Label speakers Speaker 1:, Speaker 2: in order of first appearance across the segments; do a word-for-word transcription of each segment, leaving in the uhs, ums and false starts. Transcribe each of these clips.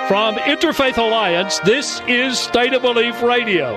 Speaker 1: From Interfaith Alliance, this is State of Belief Radio.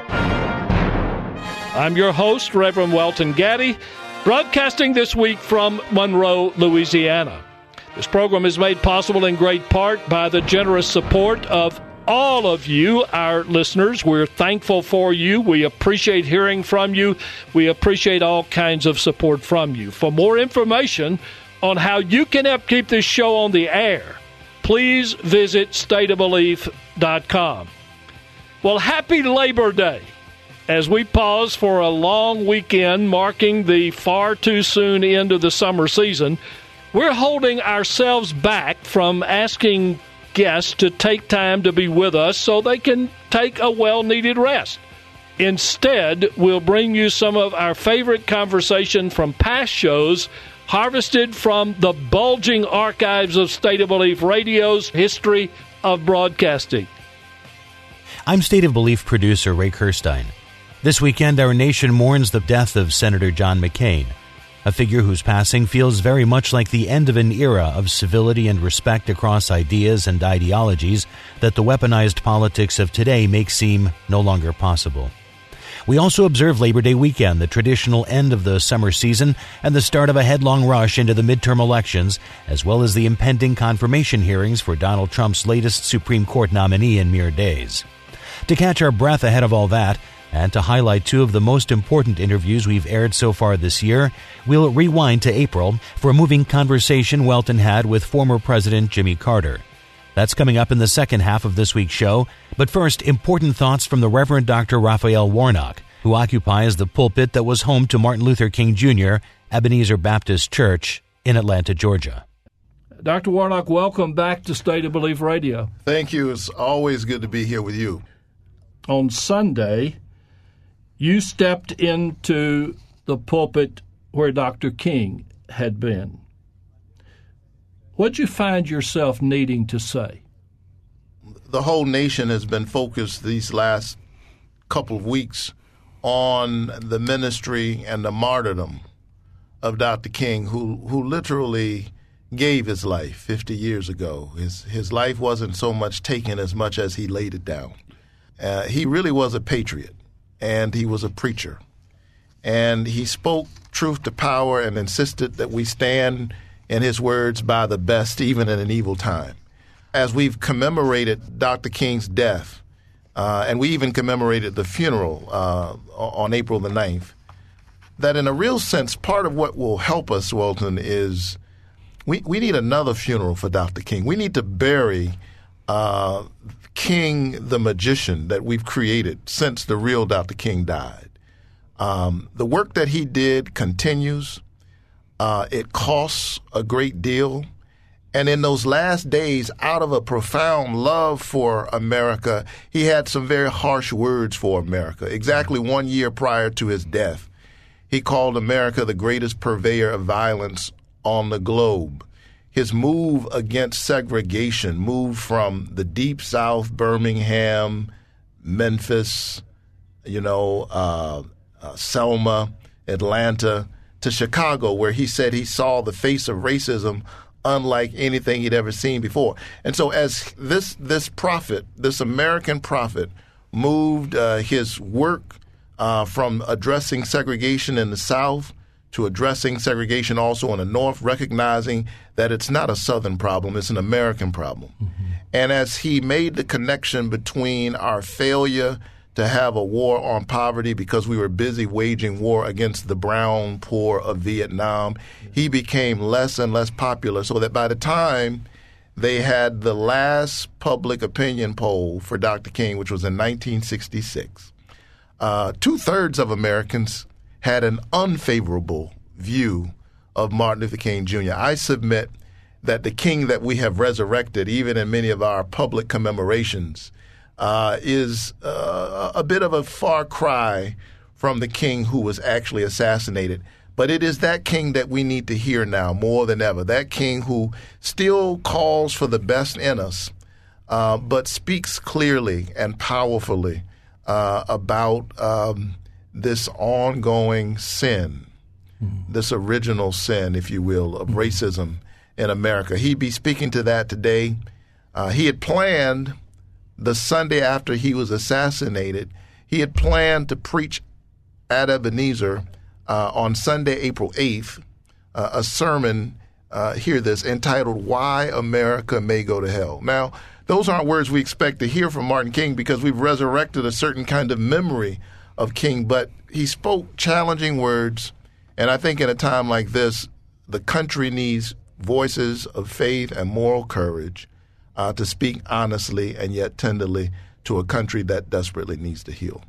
Speaker 1: I'm your host, Reverend Welton Gaddy, broadcasting this week from Monroe, Louisiana. This program is made possible in great part by the generous support of all of you, our listeners. We're thankful for you. We appreciate hearing from you. We appreciate all kinds of support from you. For more information on how you can help keep this show on the air, please visit state of belief dot com. Well, happy Labor Day. As we pause for a long weekend marking the far too soon end of the summer season, we're holding ourselves back from asking guests to take time to be with us so they can take a well-needed rest. Instead, we'll bring you some of our favorite conversation from past shows harvested from the bulging archives of State of Belief Radio's history of broadcasting.
Speaker 2: I'm State of Belief producer Ray Kirstein. This weekend, our nation mourns the death of Senator John McCain, a figure whose passing feels very much like the end of an era of civility and respect across ideas and ideologies that the weaponized politics of today make seem no longer possible. We also observe Labor Day weekend, the traditional end of the summer season and the start of a headlong rush into the midterm elections, as well as the impending confirmation hearings for Donald Trump's latest Supreme Court nominee in mere days. To catch our breath ahead of all that, and to highlight two of the most important interviews we've aired so far this year, we'll rewind to April for a moving conversation Welton had with former President Jimmy Carter. That's coming up in the second half of this week's show. But first, important thoughts from the Reverend Doctor Raphael Warnock, who occupies the pulpit that was home to Martin Luther King Junior, Ebenezer Baptist Church in Atlanta, Georgia.
Speaker 1: Doctor Warnock, welcome back to State of Belief Radio.
Speaker 3: Thank you. It's always good to be here with you.
Speaker 1: On Sunday, you stepped into the pulpit where Doctor King had been. What'd you find yourself needing to say?
Speaker 3: The whole nation has been focused these last couple of weeks on the ministry and the martyrdom of Doctor King, who who literally gave his life fifty years ago. His his life wasn't so much taken as much as he laid it down. Uh, he really was a patriot, and he was a preacher. And he spoke truth to power and insisted that we stand, in his words, by the best, even in an evil time. As we've commemorated Doctor King's death, uh, and we even commemorated the funeral uh, on April the ninth, that in a real sense, part of what will help us, Welton, is we, we need another funeral for Doctor King. We need to bury uh, King the magician that we've created since the real Doctor King died. Um, the work that he did continues. Uh, it costs a great deal. And in those last days, out of a profound love for America, he had some very harsh words for America. Exactly one year prior to his death, he called America the greatest purveyor of violence on the globe. His move against segregation moved from the Deep South, Birmingham, Memphis, you know, uh, uh, Selma, Atlanta, to Chicago, where he said he saw the face of racism unlike anything he'd ever seen before. And so as this this prophet, this American prophet, moved uh, his work uh, from addressing segregation in the South to addressing segregation also in the North, recognizing that it's not a Southern problem, it's an American problem. Mm-hmm. And as he made the connection between our failure to have a war on poverty because we were busy waging war against the brown poor of Vietnam, he became less and less popular, so that by the time they had the last public opinion poll for Doctor King, which was in nineteen sixty-six, uh, two-thirds of Americans had an unfavorable view of Martin Luther King Junior I submit that the King that we have resurrected, even in many of our public commemorations, uh, is uh, a bit of a far cry from the King who was actually assassinated. But it is that King that we need to hear now more than ever, that King who still calls for the best in us, uh, but speaks clearly and powerfully uh, about um, this ongoing sin, mm-hmm. this original sin, if you will, of mm-hmm. racism in America. He'd be speaking to that today. Uh, he had planned the Sunday after he was assassinated, he had planned to preach at Ebenezer uh, on Sunday, April eighth, uh, a sermon, uh, hear this, entitled Why America May Go to Hell. Now, those aren't words we expect to hear from Martin King because we've resurrected a certain kind of memory of King, but he spoke challenging words, and I think in a time like this, the country needs voices of faith and moral courage uh, to speak honestly and yet tenderly to a country that desperately needs to heal.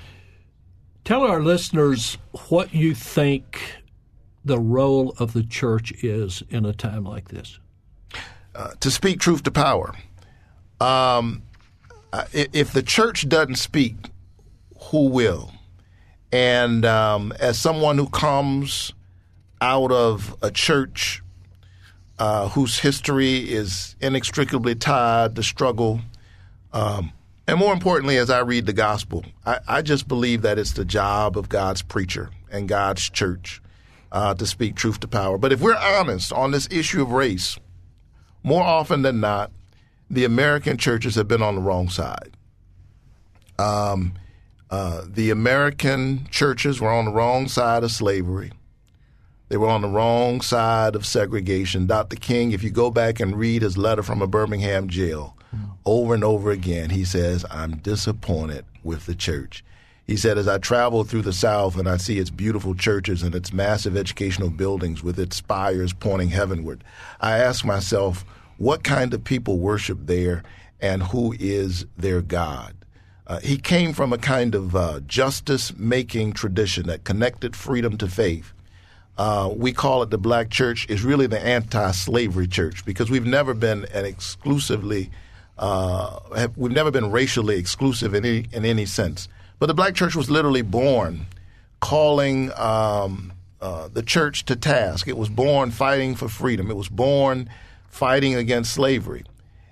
Speaker 1: Tell our listeners what you think the role of the church is in a time like this.
Speaker 3: Uh, to speak truth to power. Um, if the church doesn't speak, who will? And um, as someone who comes out of a church uh, whose history is inextricably tied to struggle, um, and more importantly, as I read the gospel, I, I just believe that it's the job of God's preacher and God's church uh, to speak truth to power. But if we're honest on this issue of race, more often than not, the American churches have been on the wrong side. Um, uh, the American churches were on the wrong side of slavery. They were on the wrong side of segregation. Doctor King, if you go back and read his letter from a Birmingham jail, mm. over and over again, he says, I'm disappointed with the church. He said, as I travel through the South and I see its beautiful churches and its massive educational buildings with its spires pointing heavenward, I ask myself, what kind of people worship there and who is their God? Uh, he came from a kind of uh, justice-making tradition that connected freedom to faith. Uh, we call it the black church. Is really the anti-slavery church because we've never been an exclusively, uh, have, we've never been racially exclusive in any, in any sense. But the black church was literally born calling um, uh, the church to task. It was born fighting for freedom. It was born fighting against slavery.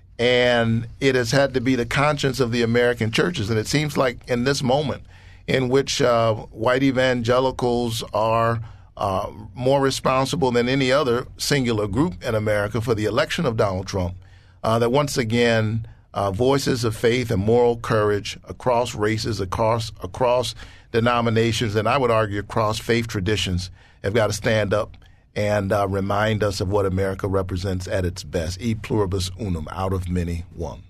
Speaker 3: And it has had to be the conscience of the American churches. And it seems like in this moment in which uh, white evangelicals are uh, more responsible than any other singular group in America for the election of Donald Trump, uh, that once again uh, voices of faith and moral courage across races, across across denominations, and I would argue across faith traditions have got to stand up and uh, remind us of what America represents at its best. E pluribus unum, out of many, one.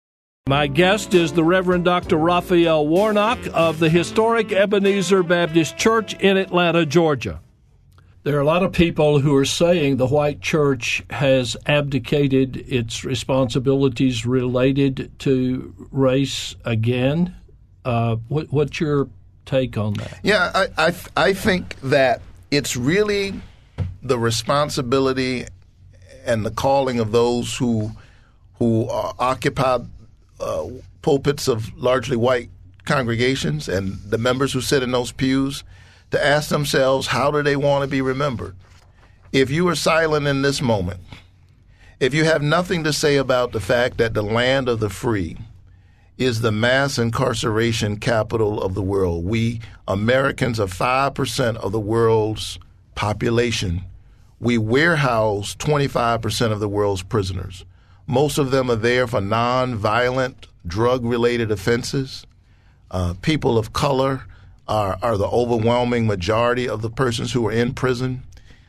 Speaker 1: My guest is the Reverend Doctor Raphael Warnock of the historic Ebenezer Baptist Church in Atlanta, Georgia. There are a lot of people who are saying the white church has abdicated its responsibilities related to race again. Uh, what, what's your take on that?
Speaker 3: Yeah, I, I, I think that it's really the responsibility and the calling of those who who uh, occupy uh, pulpits of largely white congregations and the members who sit in those pews to ask themselves, how do they want to be remembered? If you are silent in this moment, if you have nothing to say about the fact that the land of the free is the mass incarceration capital of the world, we Americans are five percent of the world's population. We warehouse twenty-five percent of the world's prisoners. Most of them are there for nonviolent, drug-related offenses. Uh, people of color are, are the overwhelming majority of the persons who are in prison.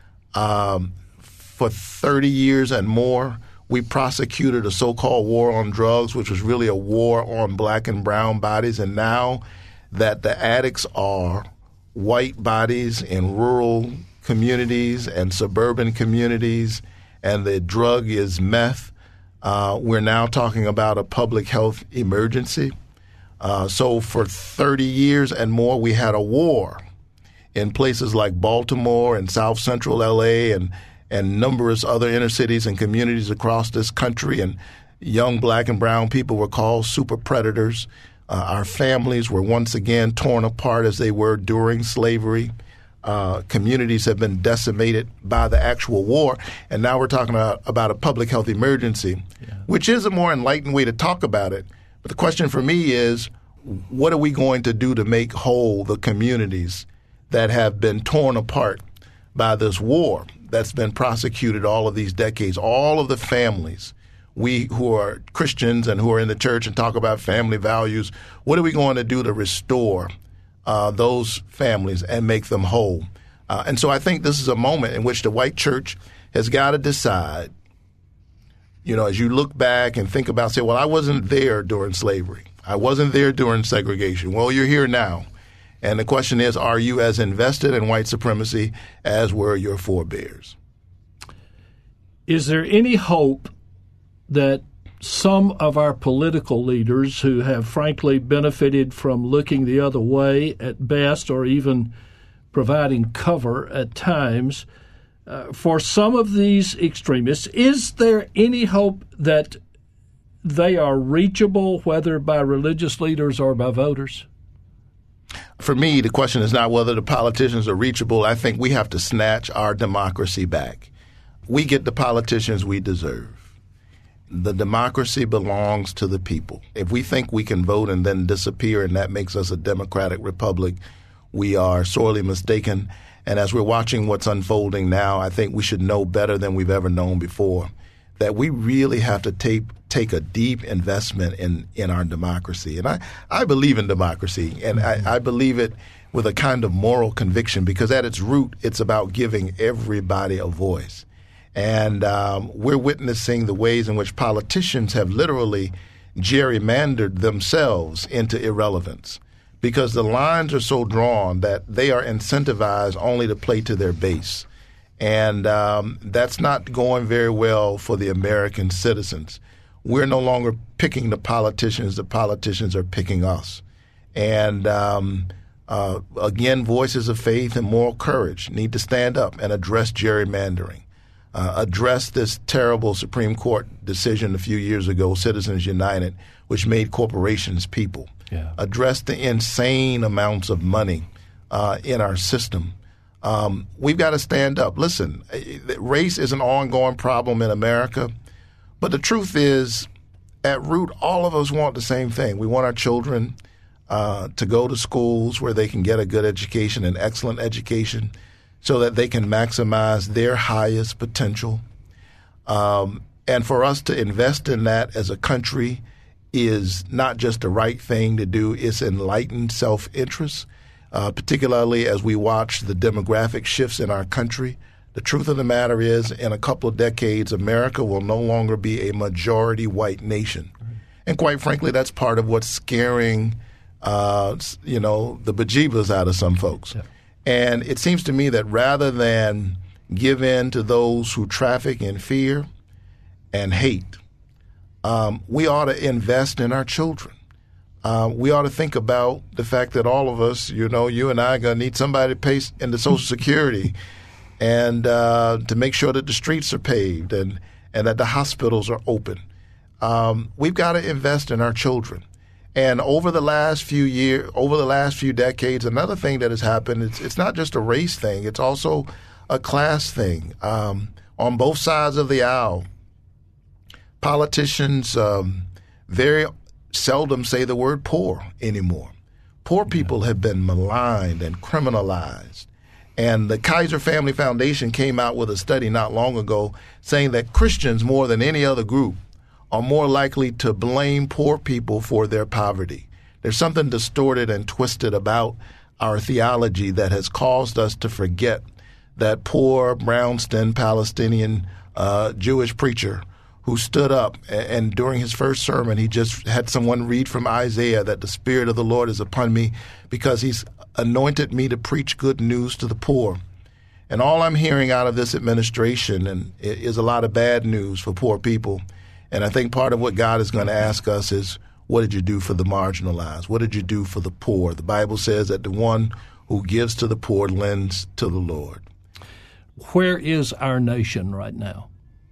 Speaker 3: Um, for thirty years and more, we prosecuted a so-called war on drugs, which was really a war on black and brown bodies. And now that the addicts are white bodies in rural communities and suburban communities, and the drug is meth, uh, we're now talking about a public health emergency. Uh, so for thirty years and more, we had a war in places like Baltimore and South Central L A and, and numerous other inner cities and communities across this country, and young black and brown people were called super predators. Uh, our families were once again torn apart as they were during slavery. Uh, communities have been decimated by the actual war, and now we're talking about, about a public health emergency, yeah. which is a more enlightened way to talk about it. But the question for me is, what are we going to do to make whole the communities that have been torn apart by this war that's been prosecuted all of these decades? All of the families we who are Christians and who are in the church and talk about family values, what are we going to do to restore uh, those families and make them whole? Uh, and so I think this is a moment in which the white church has got to decide, you know, as you look back and think about, say, well, I wasn't there during slavery. I wasn't there during segregation. Well, you're here now. And the question is, are you as invested in white supremacy as were your forebears?
Speaker 1: Is there any hope that some of our political leaders who have frankly benefited from looking the other way at best, or even providing cover at times, uh, for some of these extremists, is there any hope that they are reachable, whether by religious leaders or by voters?
Speaker 3: For me, the question is not whether the politicians are reachable. I think we have to snatch our democracy back. We get the politicians we deserve. The democracy belongs to the people. If we think we can vote and then disappear and that makes us a democratic republic, we are sorely mistaken. And as we're watching what's unfolding now, I think we should know better than we've ever known before that we really have to take take a deep investment in, in our democracy. And I, I believe in democracy, and I, I believe it with a kind of moral conviction, because at its root, it's about giving everybody a voice. And um, we're witnessing the ways in which politicians have literally gerrymandered themselves into irrelevance, because the lines are so drawn that they are incentivized only to play to their base. And um, that's not going very well for the American citizens. We're no longer picking the politicians. The politicians are picking us. And um, uh, again, voices of faith and moral courage need to stand up and address gerrymandering, uh, address this terrible Supreme Court decision a few years ago, Citizens United, which made corporations people, yeah. address the insane amounts of money uh, in our system. Um, we've got to stand up. Listen, race is an ongoing problem in America, but the truth is, at root, all of us want the same thing. We want our children uh, to go to schools where they can get a good education, an excellent education, so that they can maximize their highest potential. Um, and for us to invest in that as a country is not just the right thing to do, it's enlightened self-interest. Uh, particularly as we watch the demographic shifts in our country. The truth of the matter is, in a couple of decades, America will no longer be a majority white nation. Right. And quite frankly, that's part of what's scaring, uh, you know, the bejeebas out of some folks. Yeah. And it seems to me that rather than give in to those who traffic in fear and hate, um, we ought to invest in our children. Uh, we ought to think about the fact that all of us, you know, you and I are going to need somebody to pay into Social Security and uh, to make sure that the streets are paved and, and that the hospitals are open. Um, we've got to invest in our children. And over the last few years, over the last few decades, another thing that has happened, it's, it's not just a race thing. It's also a class thing. Um, on both sides of the aisle, politicians um, very seldom say the word poor anymore. Poor people have been maligned and criminalized. And the Kaiser Family Foundation came out with a study not long ago saying that Christians, more than any other group, are more likely to blame poor people for their poverty. There's something distorted and twisted about our theology that has caused us to forget that poor, brown-skinned Palestinian uh, Jewish preacher who stood up, and during his first sermon, he just had someone read from Isaiah that the Spirit of the Lord is upon me because he's anointed me to preach good news to the poor. And all I'm hearing out of this administration and is a lot of bad news for poor people. And I think part of what God is going to ask us is, what did you do for the marginalized? What did you do for the poor? The Bible says that the one who gives to the poor lends to the Lord.
Speaker 1: Where is our nation right now?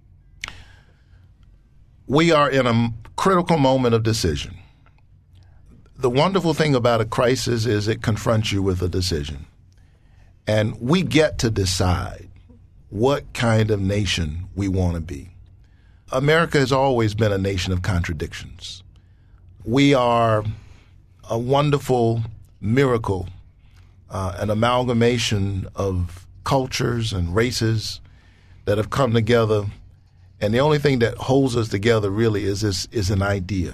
Speaker 3: We are in a critical moment of decision. The wonderful thing about a crisis is it confronts you with a decision. And we get to decide what kind of nation we want to be. America has always been a nation of contradictions. We are a wonderful miracle, uh, an amalgamation of cultures and races that have come together And the only thing that holds us together really is this is an idea.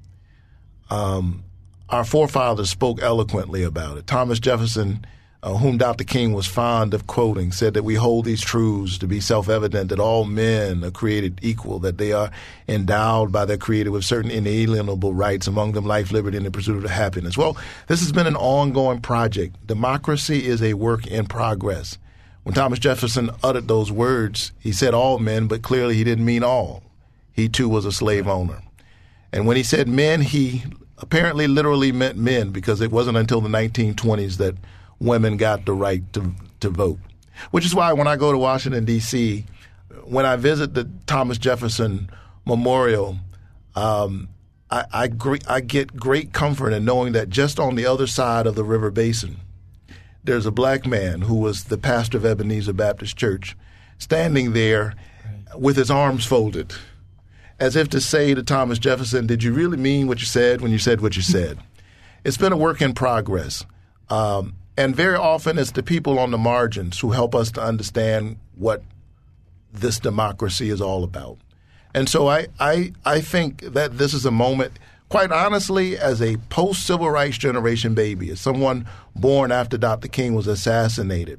Speaker 3: Um, our forefathers spoke eloquently about it. Thomas Jefferson, uh, whom Doctor King was fond of quoting, said that we hold these truths to be self-evident, that all men are created equal, that they are endowed by their Creator with certain inalienable rights, among them life, liberty, and the pursuit of happiness. Well, this has been an ongoing project. Democracy is a work in progress. When Thomas Jefferson uttered those words, he said all men, but clearly he didn't mean all. He, too, was a slave owner. And when he said men, he apparently literally meant men, because it wasn't until the nineteen twenties that women got the right to to vote. Which is why when I go to Washington, D C, when I visit the Thomas Jefferson Memorial, um, I, I, gre- I get great comfort in knowing that just on the other side of the river basin, there's a black man who was the pastor of Ebenezer Baptist Church, standing there with his arms folded, as if to say to Thomas Jefferson, did you really mean what you said when you said what you said? It's been a work in progress. Um, and very often it's the people on the margins who help us to understand what this democracy is all about. And so I, I, I think that this is a moment, quite honestly, as a post-civil rights generation baby, as someone born after Doctor King was assassinated,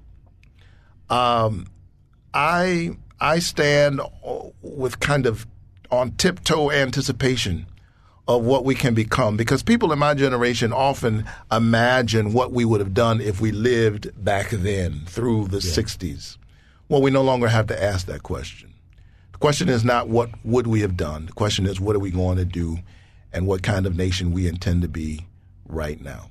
Speaker 3: um, I I stand with kind of on tiptoe anticipation of what we can become, because people in my generation often imagine what we would have done if we lived back then through the yeah. sixties. Well, we no longer have to ask that question. The question is not what would we have done. The question is what are we going to do and what kind of nation we intend to be right now.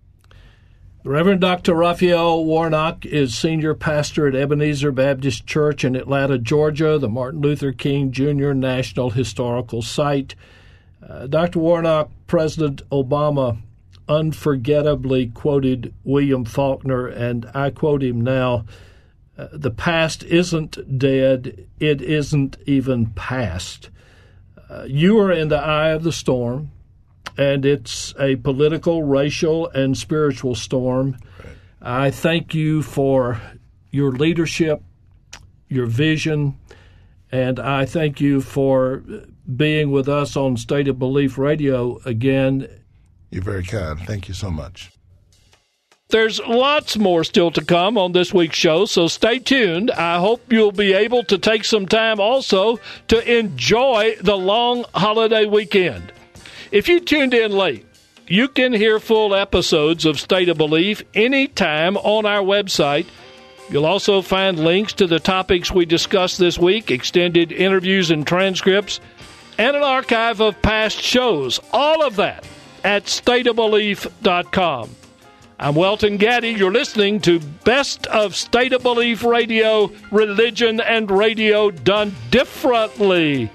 Speaker 1: The Reverend Doctor Raphael Warnock is senior pastor at Ebenezer Baptist Church in Atlanta, Georgia, the Martin Luther King Junior National Historical Site. Uh, Doctor Warnock, President Obama unforgettably quoted William Faulkner, and I quote him now, uh, the past isn't dead, it isn't even past. Uh, you are in the eye of the storm, and it's a political, racial, and spiritual storm. Right. I thank you for your leadership, your vision, and I thank you for being with us on State of Belief Radio again.
Speaker 3: You're very kind. Thank you so much.
Speaker 1: There's lots more still to come on this week's show, so stay tuned. I hope you'll be able to take some time also to enjoy the long holiday weekend. If you tuned in late, you can hear full episodes of State of Belief anytime on our website. You'll also find links to the topics we discussed this week, extended interviews and transcripts, and an archive of past shows. All of that at state of belief dot com. I'm Welton Gaddy. You're listening to Best of State of Belief Radio, Religion and Radio Done Differently.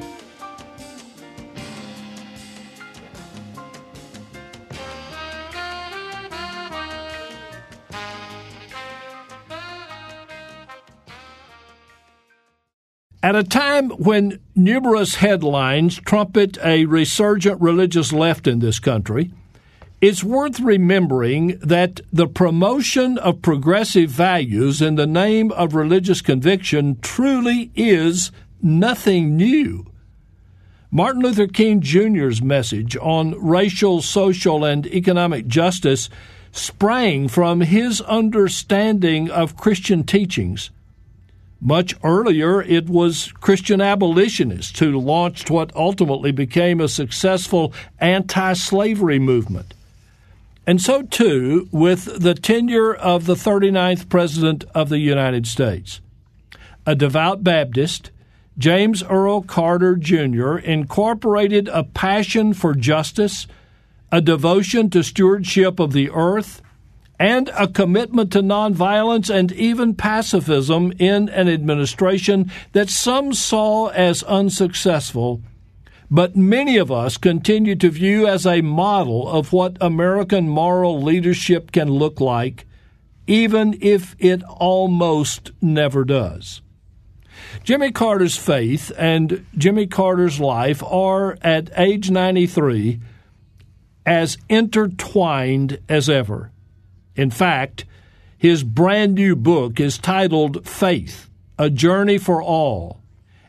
Speaker 1: At a time when numerous headlines trumpet a resurgent religious left in this country, it's worth remembering that the promotion of progressive values in the name of religious conviction truly is nothing new. Martin Luther King Junior's message on racial, social, and economic justice sprang from his understanding of Christian teachings. Much earlier, it was Christian abolitionists who launched what ultimately became a successful anti-slavery movement. And so, too, with the tenure of the thirty-ninth President of the United States. A devout Baptist, James Earl Carter Junior incorporated a passion for justice, a devotion to stewardship of the earth, and a commitment to nonviolence and even pacifism in an administration that some saw as unsuccessful, but many of us continue to view as a model of what American moral leadership can look like, even if it almost never does. Jimmy Carter's faith and Jimmy Carter's life are, at age ninety-three, as intertwined as ever. In fact, his brand new book is titled Faith, A Journey for All,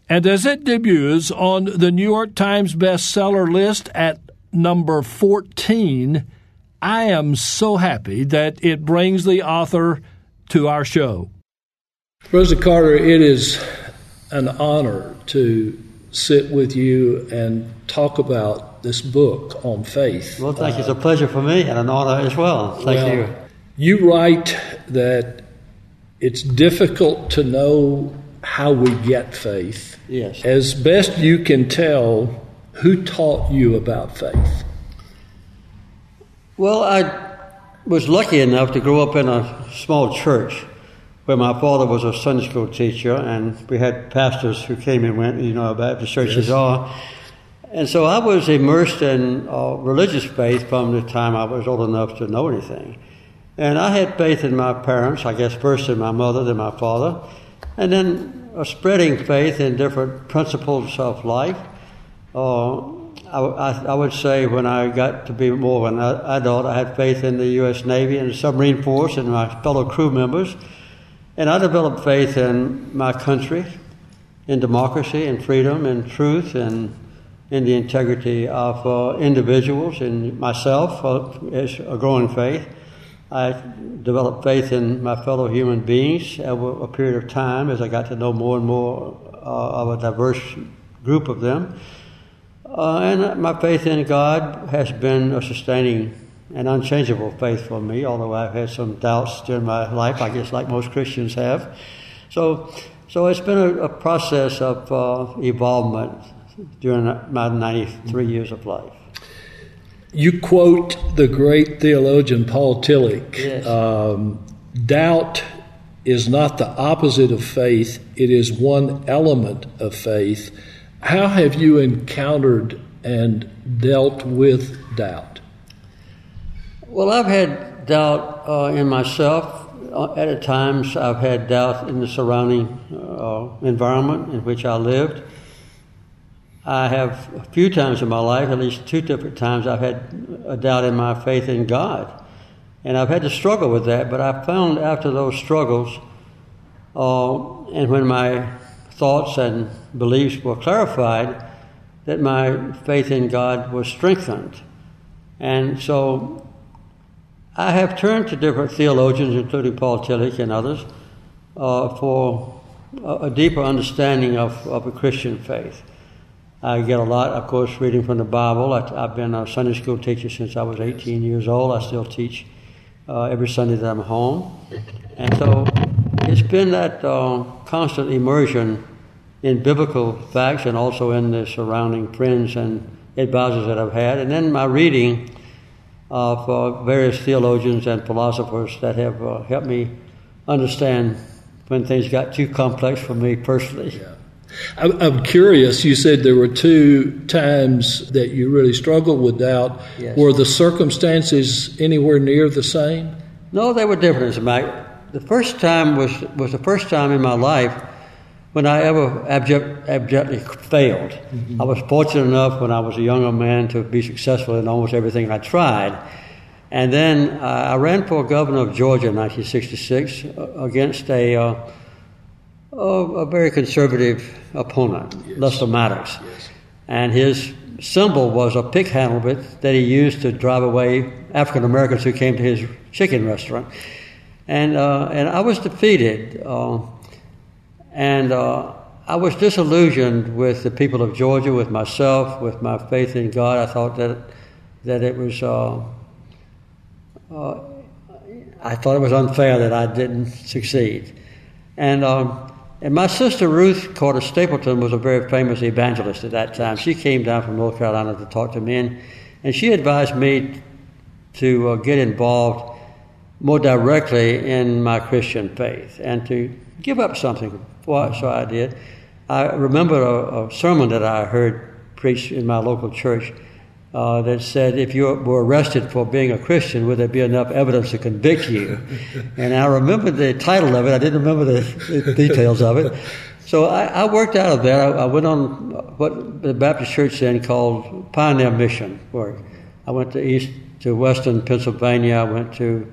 Speaker 1: And as it debuts on the New York Times bestseller list at number fourteen, I am so happy that it brings the author to our show. President Carter, it is an honor to sit with you and talk about this book on faith.
Speaker 4: Well, thank you. It's a pleasure for me and an honor as well. Thank
Speaker 1: well,
Speaker 4: you.
Speaker 1: You write that it's difficult to know how we get faith.
Speaker 4: Yes.
Speaker 1: As best you can tell, who taught you about faith?
Speaker 4: Well, I was lucky enough to grow up in a small church where my father was a Sunday school teacher, and we had pastors who came and went, you know, how Baptist churches yes. are. And so I was immersed in uh, religious faith from the time I was old enough to know anything. And I had faith in my parents, I guess first in my mother, then my father, and then uh, spreading faith in different principles of life. Uh, I, I, I would say when I got to be more of an adult, I had faith in the U S Navy and the submarine force and my fellow crew members. And I developed faith in my country, in democracy and freedom and truth, and in the integrity of uh, individuals and myself uh, as a growing faith. I developed faith in my fellow human beings over a period of time as I got to know more and more uh, of a diverse group of them. Uh, and my faith in God has been a sustaining and unchangeable faith for me, although I've had some doubts during my life, I guess like most Christians have. So so it's been a, a process of uh, evolvement during my ninety-three years of life.
Speaker 1: You quote the great theologian Paul Tillich,
Speaker 4: yes.
Speaker 1: um, doubt is not the opposite of faith, it is one element of faith. How have you encountered and dealt with doubt?
Speaker 4: Well, I've had doubt uh, in myself. At times, I've had doubt in the surrounding uh, environment in which I lived. I have a few times in my life, at least two different times, I've had a doubt in my faith in God. And I've had to struggle with that, but I found after those struggles, uh, and when my thoughts and beliefs were clarified, that my faith in God was strengthened. And so I have turned to different theologians, including Paul Tillich and others, uh, for a, a deeper understanding of, of a Christian faith. I get a lot, of course, reading from the Bible. I, I've been a Sunday school teacher since I was eighteen years old. I still teach uh, every Sunday that I'm home. And so it's been that uh, constant immersion in biblical facts and also in the surrounding friends and advisors that I've had. And then my reading of uh, various theologians and philosophers that have uh, helped me understand when things got too complex for me personally.
Speaker 1: Yeah. I'm curious, you said there were two times that you really struggled with doubt.
Speaker 4: Yes.
Speaker 1: Were the circumstances anywhere near the same?
Speaker 4: No, they were different. As a matter. The first time was, was the first time in my life when I ever abject, abjectly failed. Mm-hmm. I was fortunate enough when I was a younger man to be successful in almost everything I tried. And then uh, I ran for governor of Georgia in nineteen sixty-six against a... Uh, Oh, a very conservative opponent, yes. Lester Maddox. Yes. And his symbol was a pick handle bit that he used to drive away African Americans who came to his chicken restaurant. And uh, and I was defeated. Uh, and uh, I was disillusioned with the people of Georgia, with myself, with my faith in God. I thought that that it was, uh, uh, I thought it was unfair that I didn't succeed. And um, And my sister Ruth Carter Stapleton was a very famous evangelist at that time. She came down from North Carolina to talk to me, and, and she advised me to uh, get involved more directly in my Christian faith and to give up something. Well, so I did. I remember a, a sermon that I heard preached in my local church uh, that said, if you were arrested for being a Christian, would there be enough evidence to convict you? And I remember the title of it. I didn't remember the, the details of it. So I, I worked out of that. I, I went on what the Baptist church then called pioneer mission work. I went to east to western Pennsylvania. I went to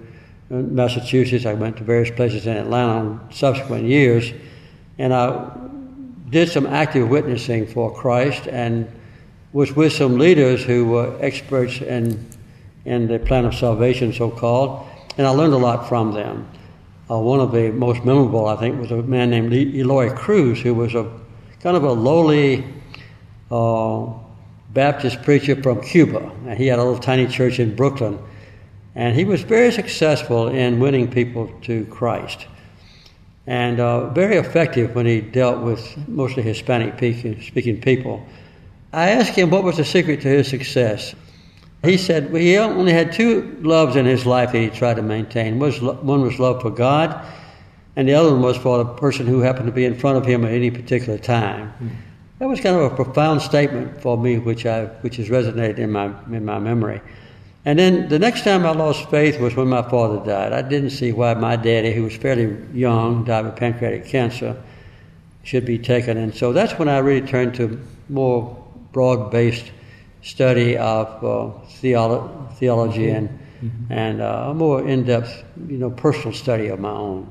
Speaker 4: Massachusetts. I went to various places in Atlanta in subsequent years. And I did some active witnessing for Christ and was with some leaders who were experts in, in the plan of salvation, so-called, and I learned a lot from them. Uh, one of the most memorable, I think, was a man named Eloy Cruz, who was a kind of a lowly uh, Baptist preacher from Cuba. And he had a little tiny church in Brooklyn. And he was very successful in winning people to Christ. And uh, very effective when he dealt with mostly Hispanic-speaking people. I asked him what was the secret to his success. He said well, he only had two loves in his life that he tried to maintain. One was love for God, and the other one was for the person who happened to be in front of him at any particular time. Mm. That was kind of a profound statement for me, which I which has resonated in my in my memory. And then the next time I lost faith was when my father died. I didn't see why my daddy, who was fairly young, died of pancreatic cancer, should be taken. And so that's when I really turned to more broad-based study of uh, theolo- theology and mm-hmm. and uh, a more in-depth, you know, personal study of my own.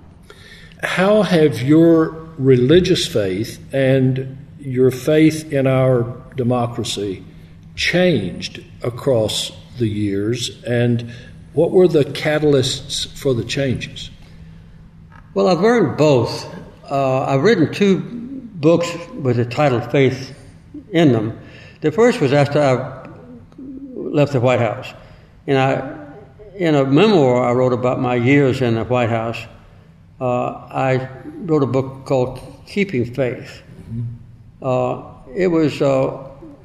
Speaker 1: How have your religious faith and your faith in our democracy changed across the years, and what were the catalysts for the changes?
Speaker 4: Well, I've learned both. Uh, I've written two books with the title Faith in them. The first was after I left the White House. And I, in a memoir I wrote about my years in the White House, uh, I wrote a book called Keeping Faith. Mm-hmm. Uh, it was uh,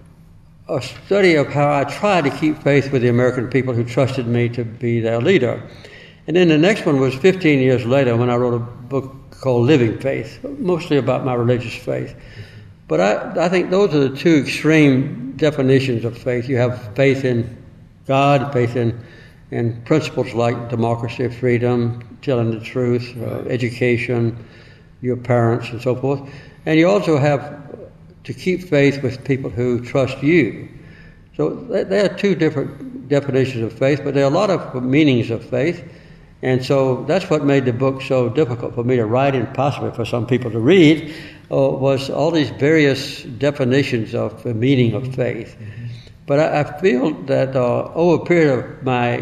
Speaker 4: a study of how I tried to keep faith with the American people who trusted me to be their leader. And then the next one was fifteen years later when I wrote a book called Living Faith, mostly about my religious faith. But I, I think those are the two extreme definitions of faith. You have faith in God, faith in, in principles like democracy, freedom, telling the truth, uh, education, your parents, and so forth. And you also have to keep faith with people who trust you. So there are two different definitions of faith, but there are a lot of meanings of faith. And so that's what made the book so difficult for me to write and possibly for some people to read, uh, was all these various definitions of the meaning of faith. Mm-hmm. But I, I feel that uh, over a period of my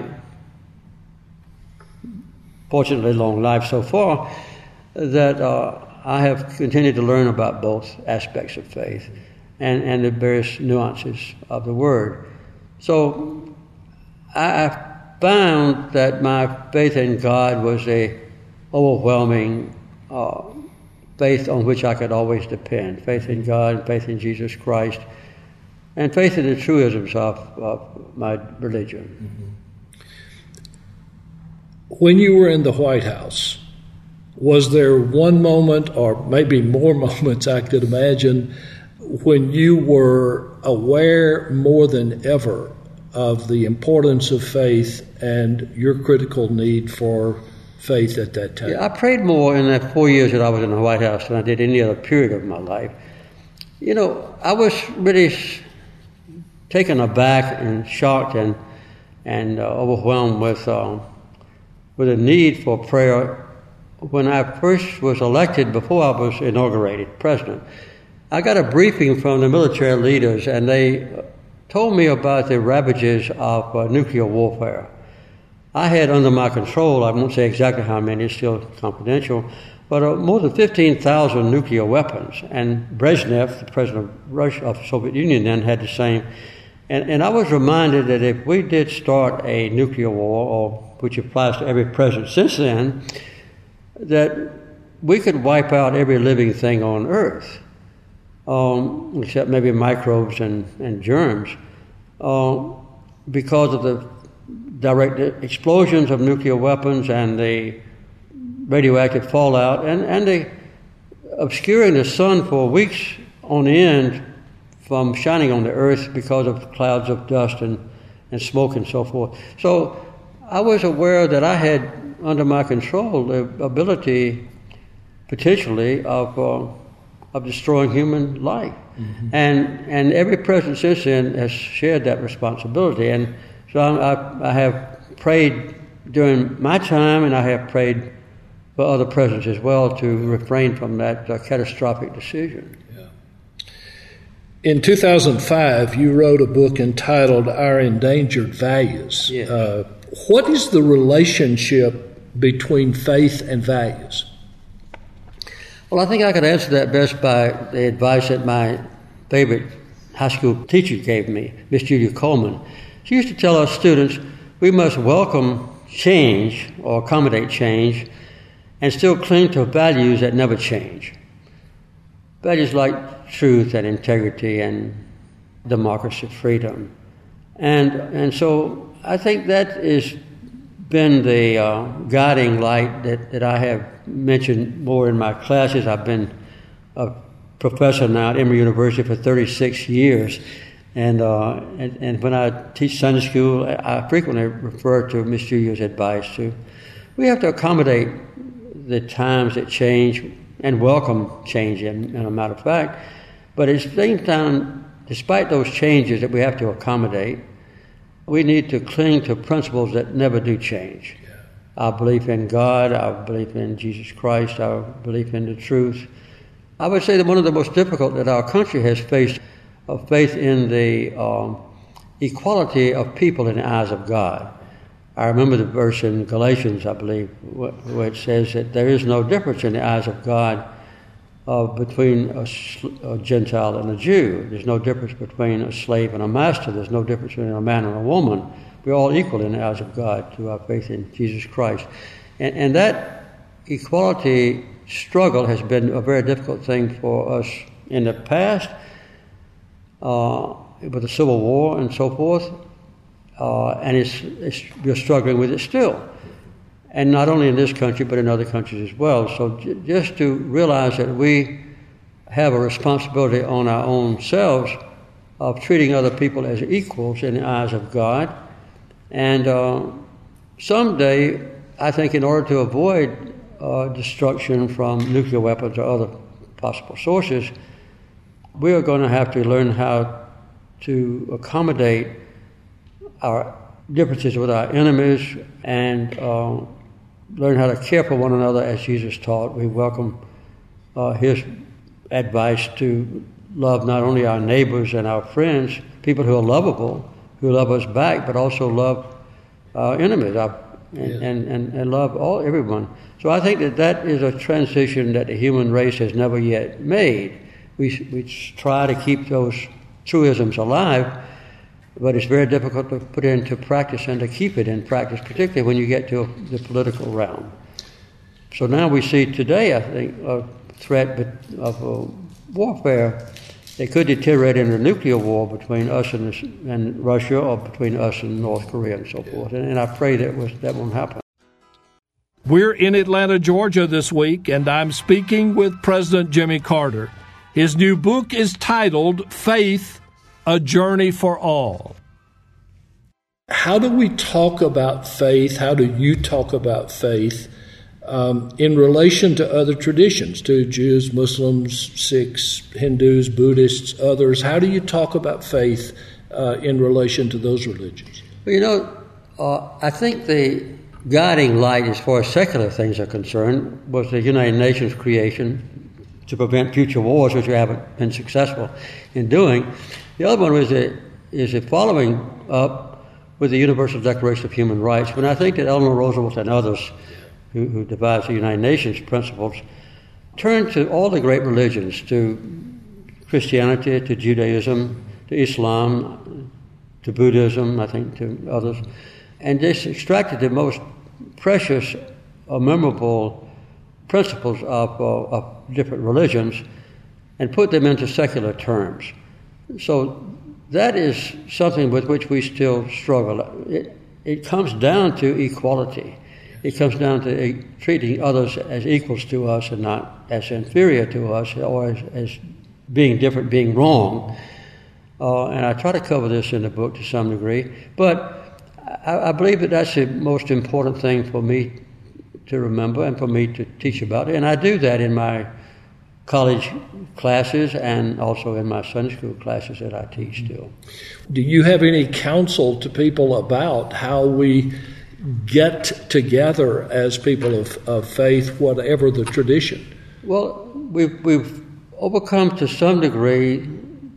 Speaker 4: fortunately long life so far, that uh, I have continued to learn about both aspects of faith and, and the various nuances of the word. So I, I found that my faith in God was a overwhelming uh, faith on which I could always depend. Faith in God, faith in Jesus Christ, and faith in the truisms of, of my religion.
Speaker 1: Mm-hmm. When you were in the White House, was there one moment, or maybe more moments I could imagine, when you were aware more than ever of the importance of faith and your critical need for faith at that time?
Speaker 4: Yeah, I prayed more in the four years that I was in the White House than I did any other period of my life. You know, I was really taken aback and shocked and and uh, overwhelmed with uh, with a need for prayer when I first was elected, before I was inaugurated president. I got a briefing from the military leaders, and they told me about the ravages of uh, nuclear warfare. I had under my control, I won't say exactly how many, it's still confidential, but uh, more than fifteen thousand nuclear weapons. And Brezhnev, the president of Russia, of the Soviet Union then, had the same. And, and I was reminded that if we did start a nuclear war, or which applies to every president since then, that we could wipe out every living thing on Earth, um, except maybe microbes and, and germs, uh, because of the direct explosions of nuclear weapons and the radioactive fallout and, and the obscuring the sun for weeks on end from shining on the Earth because of clouds of dust and, and smoke and so forth. So I was aware that I had under my control the ability, potentially, of uh, of destroying human life. Mm-hmm. And and every president since then has shared that responsibility. And so I, I have prayed during my time, and I have prayed for other presidents as well to refrain from that uh, catastrophic decision.
Speaker 1: Yeah. In two thousand five, you wrote a book entitled Our Endangered Values.
Speaker 4: Yes.
Speaker 1: Uh, what is the relationship between faith and values?
Speaker 4: Well, I think I could answer that best by the advice that my favorite high school teacher gave me, Miss Julia Coleman. She used to tell us students we must welcome change or accommodate change and still cling to values that never change. Values like truth and integrity and democracy, freedom. And and so I think that has been the uh, guiding light that, that I have mentioned more in my classes. I've been a professor now at Emory University for thirty-six years. And, uh, and and when I teach Sunday school, I frequently refer to Miss Julia's advice to we have to accommodate the times that change and welcome change, in, in a matter of fact. But at the same time, despite those changes that we have to accommodate, we need to cling to principles that never do change. Yeah. Our belief in God, our belief in Jesus Christ, our belief in the truth. I would say that one of the most difficult that our country has faced of faith in the um, equality of people in the eyes of God. I remember the verse in Galatians, I believe, where it says that there is no difference in the eyes of God uh, between a, a Gentile and a Jew. There's no difference between a slave and a master. There's no difference between a man and a woman. We're all equal in the eyes of God through our faith in Jesus Christ. And, and that equality struggle has been a very difficult thing for us in the past, uh, with the Civil War and so forth. Uh, and it's, it's, we're struggling with it still. And not only in this country, but in other countries as well. So j- just to realize that we have a responsibility on our own selves of treating other people as equals in the eyes of God. And uh, someday, I think in order to avoid uh, destruction from nuclear weapons or other possible sources, we are going to have to learn how to accommodate our differences with our enemies and uh, learn how to care for one another as Jesus taught. We welcome uh, his advice to love not only our neighbors and our friends, people who are lovable, who love us back, but also love our enemies our, and, yeah. and, and, and love all everyone. So I think that that is a transition that the human race has never yet made. We, we try to keep those truisms alive, but it's very difficult to put into practice and to keep it in practice, particularly when you get to the political realm. So now we see today, I think, a threat of uh, warfare that could deteriorate into a nuclear war between us and, this, and Russia, or between us and North Korea and so forth. And, and I pray that was, that won't happen.
Speaker 1: We're in Atlanta, Georgia this week, and I'm speaking with President Jimmy Carter. His new book is titled Faith, A Journey for All. How do we talk about faith? How do you talk about faith um, in relation to other traditions, to Jews, Muslims, Sikhs, Hindus, Buddhists, others? How do you talk about faith uh, in relation to those religions?
Speaker 4: Well, you know, uh, I think the guiding light as far as secular things are concerned was the United Nations creation to prevent future wars, which we haven't been successful in doing. The other one was a, is a following up with the Universal Declaration of Human Rights. When I think that Eleanor Roosevelt and others who, who devised the United Nations principles turned to all the great religions, to Christianity, to Judaism, to Islam, to Buddhism, I think to others, and just extracted the most precious or memorable principles of, uh, of different religions and put them into secular terms. So that is something with which we still struggle. It, it comes down to equality. It comes down to uh, treating others as equals to us and not as inferior to us, or as, as being different, being wrong. Uh, and I try to cover this in the book to some degree. But I, I believe that that's the most important thing for me to remember and for me to teach about it. And I do that in my college classes and also in my Sunday school classes that I teach still.
Speaker 1: Do you have any counsel to people about how we get together as people of, of faith, whatever the tradition?
Speaker 4: Well, we've, we've overcome to some degree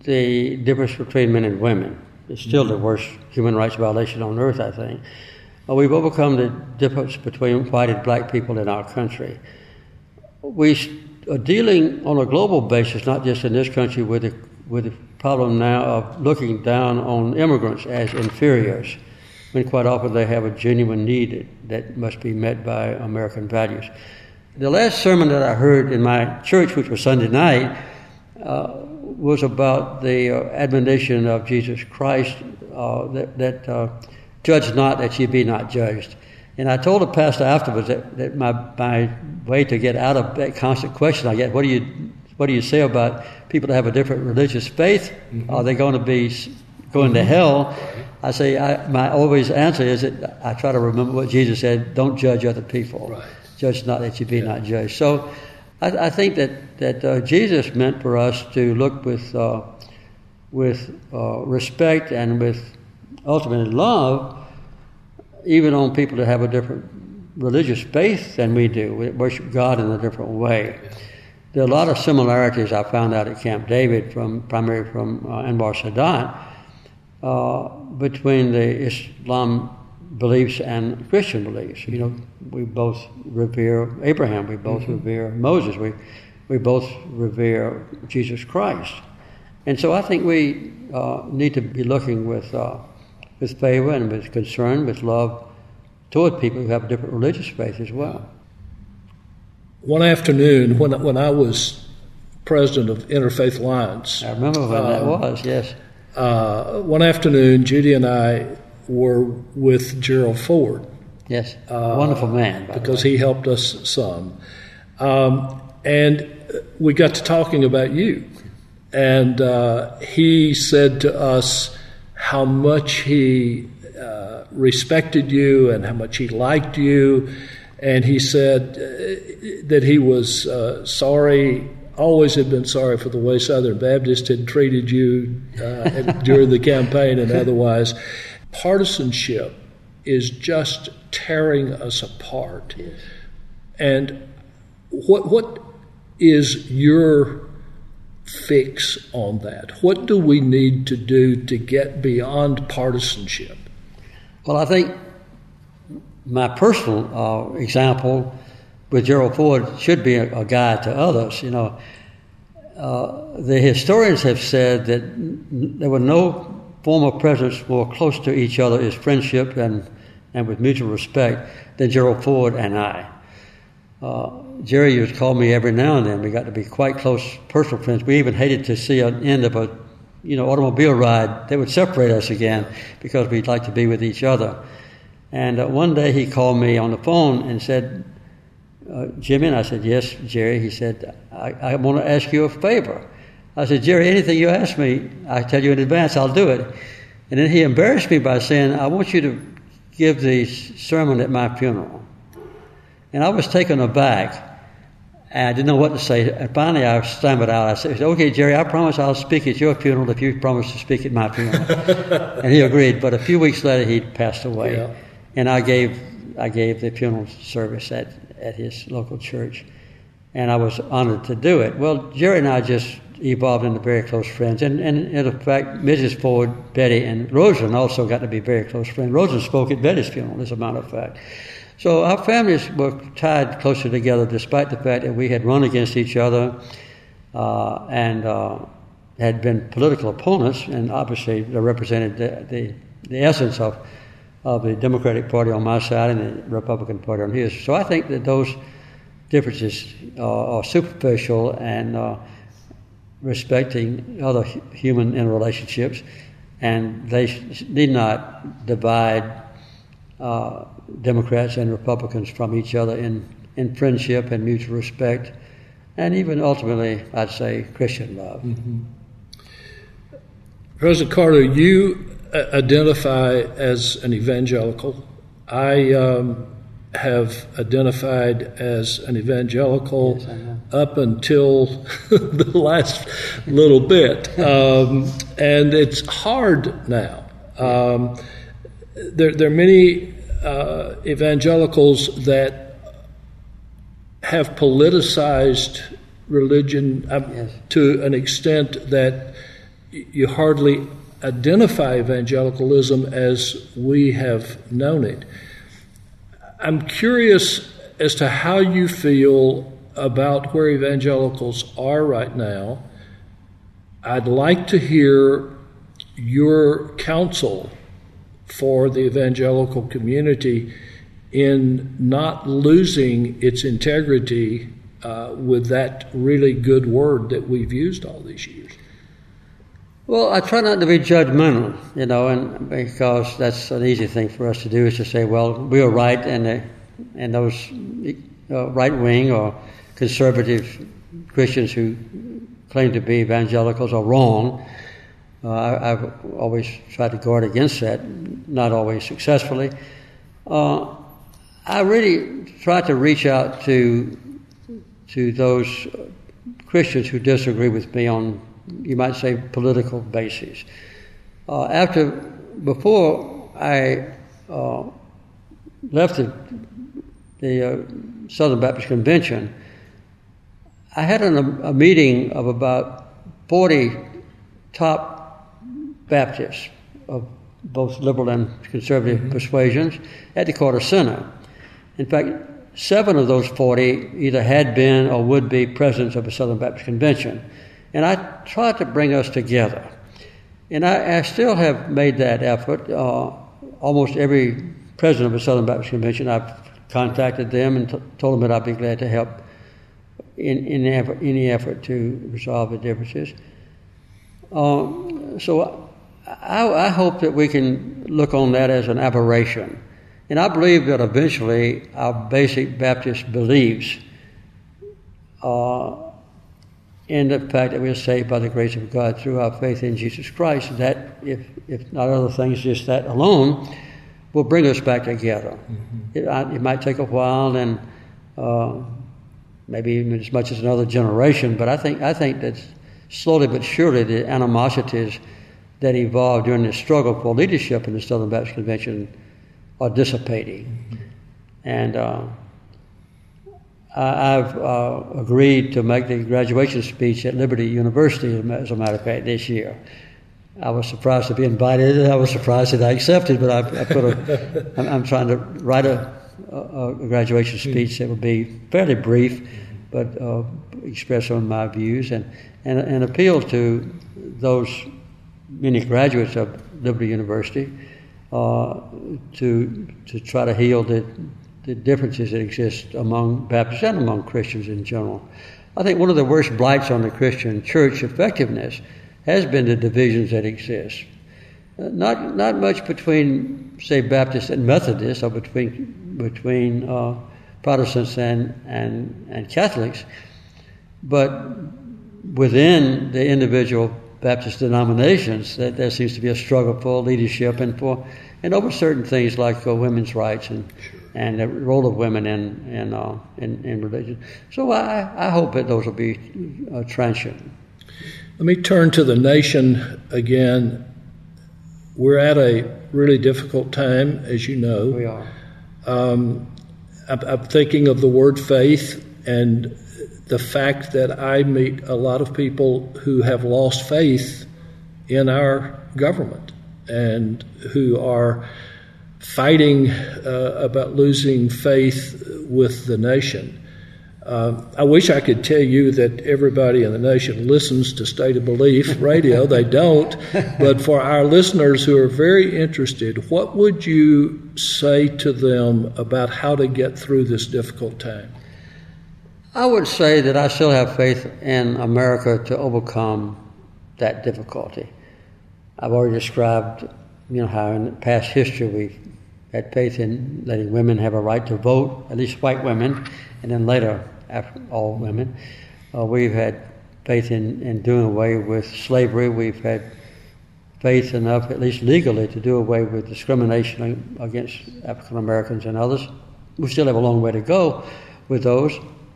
Speaker 4: the difference between men and women. It's still the worst human rights violation on earth, I think. Uh, we've overcome the difference between white and black people in our country. We are dealing on a global basis, not just in this country, with the, with the problem now of looking down on immigrants as inferiors, when quite often they have a genuine need that must be met by American values. The last sermon that I heard in my church, which was Sunday night, uh, was about the uh, admonition of Jesus Christ, uh, that, that uh, judge not that ye be not judged. And I told the pastor afterwards that, that my, my way to get out of that constant question I get, what do you what do you say about people that have a different religious faith? Mm-hmm. Are they going to be going to hell? I say, I, my always answer is that I try to remember what Jesus said, don't judge other people. Right. Judge not that you be yeah. not judged. So I, I think that, that uh, Jesus meant for us to look with uh, with uh, respect and with ultimately love, even on people that have a different religious faith than we do. We worship God in a different way. Yeah. There are a lot of similarities I found out at Camp David, from primarily from uh, Anwar Sadat, uh, between the Islam beliefs and Christian beliefs. You know, we both revere Abraham, we both mm-hmm. revere Moses, we we both revere Jesus Christ. And so I think we uh, need to be looking with uh, with favor and with concern, with love toward people who have a different religious faith as well.
Speaker 1: One afternoon, when when I was president of Interfaith Alliance,
Speaker 4: I remember when um, that was. Yes.
Speaker 1: Uh, one afternoon, Judy and I were with Gerald Ford.
Speaker 4: Yes, uh, wonderful man.
Speaker 1: Because he helped us some, um, and we got to talking about you, and uh, he said to us how much he uh, respected you and how much he liked you. And he said uh, that he was uh, sorry, always had been sorry for the way Southern Baptists had treated you uh, during the campaign and otherwise. Partisanship is just tearing us apart. Yes. And what what is your fix on that? What do we need to do to get beyond partisanship?
Speaker 4: Well, I think my personal uh, example with Gerald Ford should be a, a guide to others. You know, uh, the historians have said that n- there were no former presidents more close to each other as friendship and, and with mutual respect than Gerald Ford and I. Uh, Jerry used to call me every now and then. We got to be quite close personal friends. We even hated to see an end of a, you know, automobile ride that would separate us again because we'd like to be with each other. And uh, one day he called me on the phone and said, uh, Jimmy, and I said, yes, Jerry. He said, I, I want to ask you a favor. I said, Jerry, anything you ask me, I tell you in advance, I'll do it. And then he embarrassed me by saying, I want you to give the sermon at my funeral. And I was taken aback, and I didn't know what to say. And finally I stammered out. I said, okay, Jerry, I promise I'll speak at your funeral if you promise to speak at my funeral. And he agreed. But a few weeks later, he passed away. Yeah. And I gave I gave the funeral service at, at his local church, and I was honored to do it. Well, Jerry and I just evolved into very close friends, and, and in fact, Missus Ford, Betty, and Rosen also got to be very close friends. Rosen spoke at Betty's funeral, as a matter of fact. So our families were tied closer together, despite the fact that we had run against each other uh, and uh, had been political opponents, and obviously they represented the, the, the essence of of the Democratic Party on my side and the Republican Party on his. So I think that those differences uh, are superficial and uh, respecting other human interrelationships, and they need not divide uh, Democrats and Republicans from each other in, in friendship and mutual respect, and even ultimately, I'd say, Christian love.
Speaker 1: Mm-hmm. President Carter, you identify as an evangelical. I um, have identified as an evangelical yes, up until the last little bit. Um, and it's hard now. Um, there, there are many uh, evangelicals that have politicized religion um, yes. to an extent that you hardly identify evangelicalism as we have known it. I'm curious as to how you feel about where evangelicals are right now. I'd like to hear your counsel for the evangelical community in not losing its integrity uh, with that really good word that we've used all these years.
Speaker 4: Well, I try not to be judgmental, you know, and because that's an easy thing for us to do, is to say, well, we are right, and the, and those uh, right-wing or conservative Christians who claim to be evangelicals are wrong. Uh, I, I've always tried to guard against that, not always successfully. Uh, I really try to reach out to to those Christians who disagree with me on, you might say, political basis. Uh, after, before I uh, left the, the uh, Southern Baptist Convention, I had an, a meeting of about forty top Baptists of both liberal and conservative mm-hmm. persuasions at the Carter Center. In fact, seven of those forty either had been or would be presidents of the Southern Baptist Convention. And I tried to bring us together. And I, I still have made that effort. Uh, almost every president of the Southern Baptist Convention, I've contacted them and t- told them that I'd be glad to help in, in effort, any effort to resolve the differences. Um, so I, I hope that we can look on that as an aberration. And I believe that eventually our basic Baptist beliefs uh, in the fact that we are saved by the grace of God through our faith in Jesus Christ, that if, if not other things, just that alone, will bring us back together. Mm-hmm. It, it might take a while, and uh, maybe even as much as another generation, but I think I think that slowly but surely the animosities that evolved during the struggle for leadership in the Southern Baptist Convention are dissipating. Mm-hmm. And uh, I've uh, agreed to make the graduation speech at Liberty University, as a matter of fact, this year. I was surprised to be invited, and I was surprised that I accepted, but I, I put a, I'm, I'm trying to write a, a, a graduation speech that will be fairly brief, but uh, express some of my views and, and, and appeal to those many graduates of Liberty University uh, to to try to heal the the differences that exist among Baptists and among Christians in general. I think one of the worst blights on the Christian church effectiveness has been the divisions that exist. Uh, not not much between, say, Baptists and Methodists, or between between uh, Protestants and, and and Catholics, but within the individual Baptist denominations, that there seems to be a struggle for leadership and for and over certain things like uh, women's rights and sure. and the role of women in in, uh, in in religion. So I, I hope that those will be uh, transient.
Speaker 1: Let me turn to the nation again. We're at a really difficult time, as you know.
Speaker 4: We are.
Speaker 1: Um, I'm, I'm thinking of the word faith and the fact that I meet a lot of people who have lost faith in our government and who are fighting uh, about losing faith with the nation. Uh, I wish I could tell you that everybody in the nation listens to State of Belief radio. They don't. But for our listeners who are very interested, what would you say to them about how to get through this difficult time?
Speaker 4: I would say that I still have faith in America to overcome that difficulty. I've already described, you know, how in past history we've had faith in letting women have a right to vote, at least white women, and then later after all women. Uh, we've had faith in, in doing away with slavery. We've had faith enough, at least legally, to do away with discrimination against African Americans and others. We still have a long way to go with those.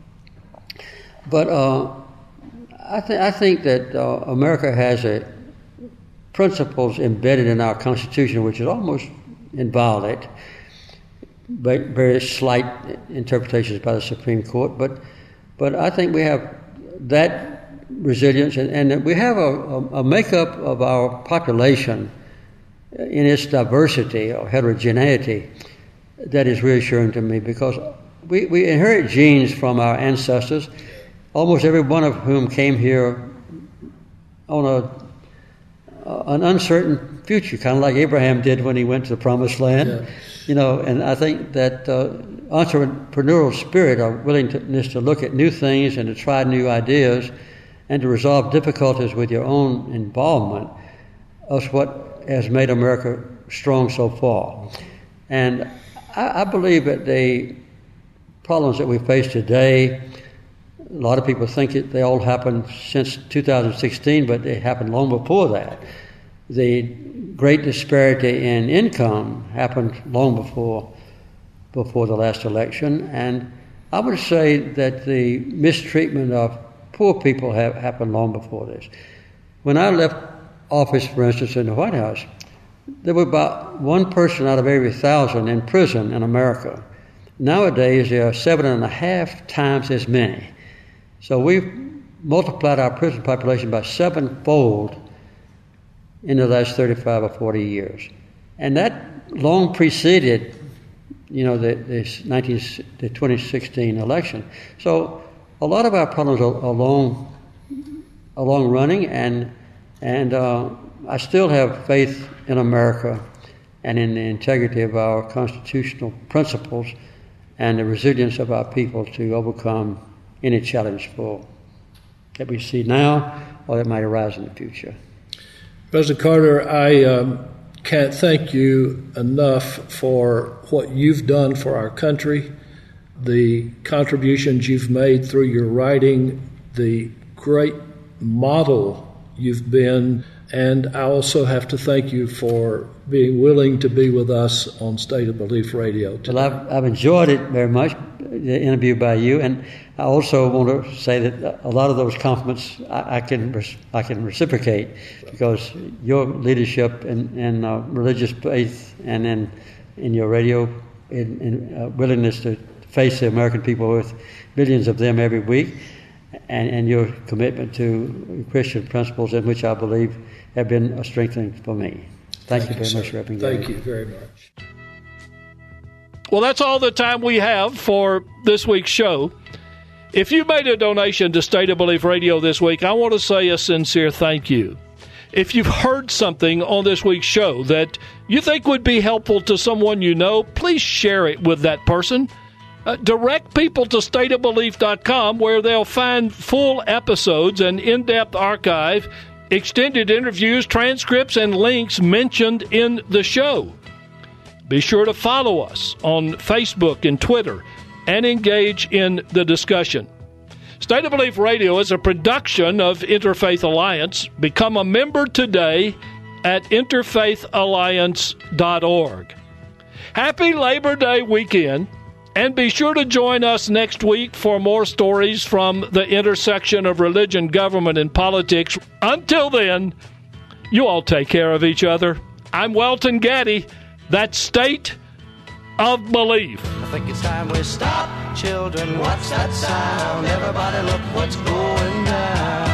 Speaker 4: But uh, I, th- I think that uh, America has a principles embedded in our Constitution which is almost inviolate, but very slight interpretations by the Supreme Court. But but I think we have that resilience, and, and we have a, a makeup of our population in its diversity or heterogeneity that is reassuring to me, because we, we inherit genes from our ancestors, almost every one of whom came here on a, an uncertain future, kind of like Abraham did when he went to the Promised Land. Yeah. You know, and I think that uh, entrepreneurial spirit, or willingness to look at new things and to try new ideas and to resolve difficulties with your own involvement, is what has made America strong so far. And I, I believe that the problems that we face today, a lot of people think it, they all happened since two thousand sixteen, but they happened long before that. The great disparity in income happened long before before the last election, and I would say that the mistreatment of poor people have happened long before this. When I left office, for instance, in the White House, there were about one person out of every thousand in prison in America. Nowadays, there are seven and a half times as many. So we've multiplied our prison population by sevenfold in the last thirty-five or forty years. And that long preceded, you know, the, the, nineteen, the twenty sixteen election. So a lot of our problems are, are long, are long running, and, and uh, I still have faith in America and in the integrity of our constitutional principles and the resilience of our people to overcome any challenge for that we see now or that might arise in the future.
Speaker 1: President Carter, I um, can't thank you enough for what you've done for our country, the contributions you've made through your writing, the great model you've been, and I also have to thank you for being willing to be with us on State of Belief Radio today.
Speaker 4: Well, I've, I've enjoyed it very much, the interview by you, and I also want to say that a lot of those compliments I, I can I can reciprocate, because your leadership in, in uh, religious faith and in in your radio in, in uh, willingness to face the American people, with millions of them every week, and, and your commitment to Christian principles, in which I believe have been a strengthening for me. Thank, Thank you very you, much, Reverend Gary.
Speaker 1: Thank you very much. Well, that's all the time we have for this week's show. If you made a donation to State of Belief Radio this week, I want to say a sincere thank you. If you've heard something on this week's show that you think would be helpful to someone you know, please share it with that person. Uh, direct people to state of belief dot com, where they'll find full episodes and in-depth archive, extended interviews, transcripts, and links mentioned in the show. Be sure to follow us on Facebook and Twitter and engage in the discussion. State of Belief Radio is a production of Interfaith Alliance. Become a member today at interfaith alliance dot org. Happy Labor Day weekend, and be sure to join us next week for more stories from the intersection of religion, government, and politics. Until then, you all take care of each other. I'm Welton Gaddy. That's State of Belief.
Speaker 5: I think it's time we stop. Children, what's that sound? Everybody look what's going down.